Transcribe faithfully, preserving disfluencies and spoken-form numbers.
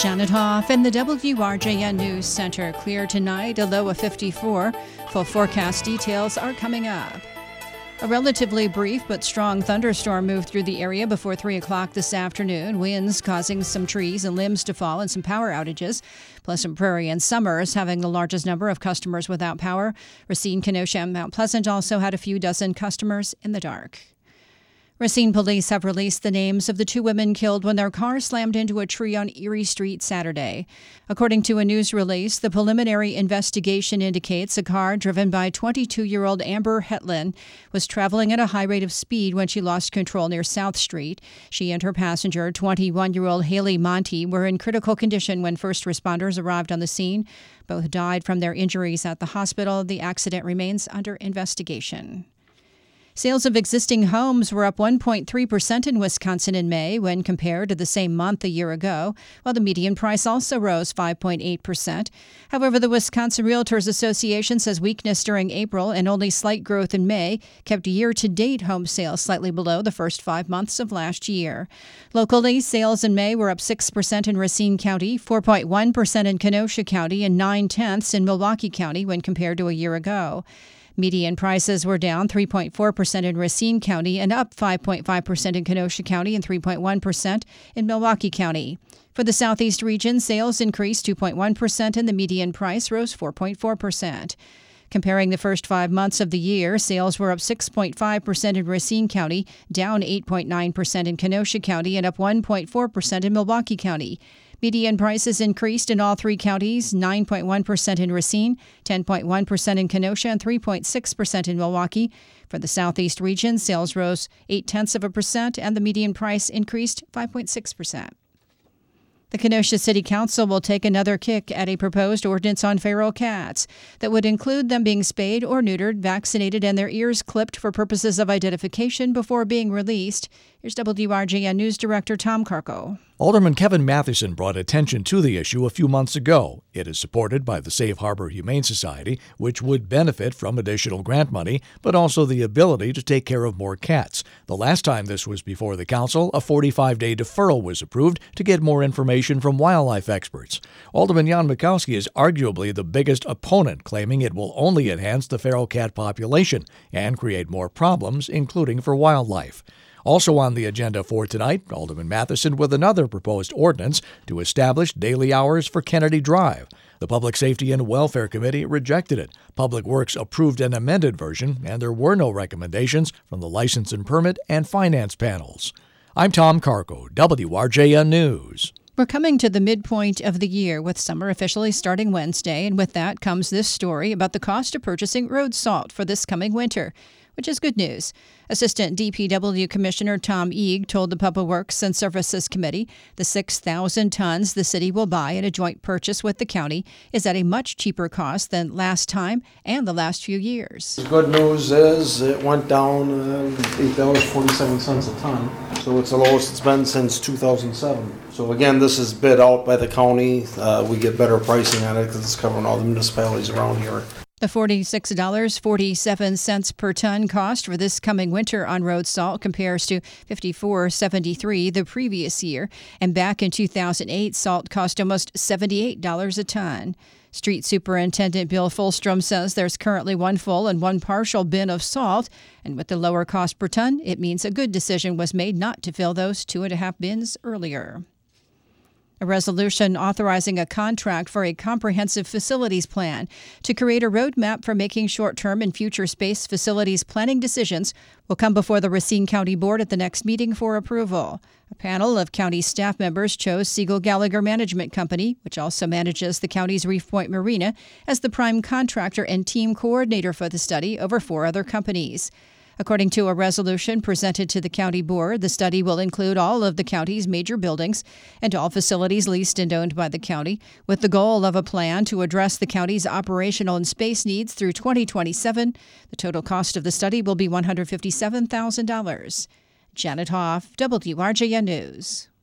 Janet Hoff in the W R J N News Center. Clear tonight, a low of fifty-four. Full forecast details are coming up. A relatively brief but strong thunderstorm moved through the area before three o'clock this afternoon. Winds causing some trees and limbs to fall and some power outages. Pleasant Prairie and Summers having the largest number of customers without power. Racine, Kenosha, and Mount Pleasant also had a few dozen customers in the dark. Racine police have released the names of the two women killed when their car slammed into a tree on Erie Street Saturday. According to a news release, the preliminary investigation indicates a car driven by twenty-two-year-old Amber Hetland was traveling at a high rate of speed when she lost control near South Street. She and her passenger, twenty-one-year-old Haley Monty, were in critical condition when first responders arrived on the scene. Both died from their injuries at the hospital. The accident remains under investigation. Sales of existing homes were up one point three percent in Wisconsin in May when compared to the same month a year ago, while the median price also rose five point eight percent. However, the Wisconsin Realtors Association says weakness during April and only slight growth in May kept year-to-date home sales slightly below the first five months of last year. Locally, sales in May were up six percent in Racine County, four point one percent in Kenosha County, and nine-tenths in Milwaukee County when compared to a year ago. Median prices were down three point four percent in Racine County and up five point five percent in Kenosha County and three point one percent in Milwaukee County. For the Southeast region, sales increased two point one percent and the median price rose four point four percent. Comparing the first five months of the year, sales were up six point five percent in Racine County, down eight point nine percent in Kenosha County, and up one point four percent in Milwaukee County. Median prices increased in all three counties, nine point one percent in Racine, ten point one percent in Kenosha, and three point six percent in Milwaukee. For the Southeast region, sales rose eight-tenths of a percent, and the median price increased five point six percent. The Kenosha City Council will take another kick at a proposed ordinance on feral cats that would include them being spayed or neutered, vaccinated, and their ears clipped for purposes of identification before being released. Here's W R J N News Director Tom Carco. Alderman Kevin Matheson brought attention to the issue a few months ago. It is supported by the Safe Harbor Humane Society, which would benefit from additional grant money, but also the ability to take care of more cats. The last time this was before the council, a forty-five day deferral was approved to get more information from wildlife experts. Alderman Jan Mikowski is arguably the biggest opponent, claiming it will only enhance the feral cat population and create more problems, including for wildlife. Also on the agenda for tonight, Alderman Matheson with another proposed ordinance to establish daily hours for Kennedy Drive. The Public Safety and Welfare Committee rejected it. Public Works approved an amended version, and there were no recommendations from the License and Permit and Finance panels. I'm Tom Carco, W R J N News. We're coming to the midpoint of the year with summer officially starting Wednesday, and with that comes this story about the cost of purchasing road salt for this coming winter, which is good news. Assistant D P W Commissioner Tom Eag told the Public Works and Services Committee the six thousand tons the city will buy in a joint purchase with the county is at a much cheaper cost than last time and the last few years. The good news is it went down uh, eight dollars and forty-seven cents a ton, so it's the lowest it's been since two thousand seven. So again, this is bid out by the county. Uh, we get better pricing on it because it's covering all the municipalities around here. The forty-six dollars and forty-seven cents per ton cost for this coming winter on road salt compares to fifty-four dollars and seventy-three cents the previous year, and back in two thousand eight, salt cost almost seventy-eight dollars a ton. Street Superintendent Bill Fulstrom says there's currently one full and one partial bin of salt, and with the lower cost per ton, it means a good decision was made not to fill those two and a half bins earlier. A resolution authorizing a contract for a comprehensive facilities plan to create a roadmap for making short-term and future space facilities planning decisions will come before the Racine County Board at the next meeting for approval. A panel of county staff members chose Siegel Gallagher Management Company, which also manages the county's Reef Point Marina, as the prime contractor and team coordinator for the study over four other companies. According to a resolution presented to the county board, the study will include all of the county's major buildings and all facilities leased and owned by the county, with the goal of a plan to address the county's operational and space needs through twenty twenty-seven. The total cost of the study will be one hundred fifty-seven thousand dollars. Janet Hoff, W R J N News.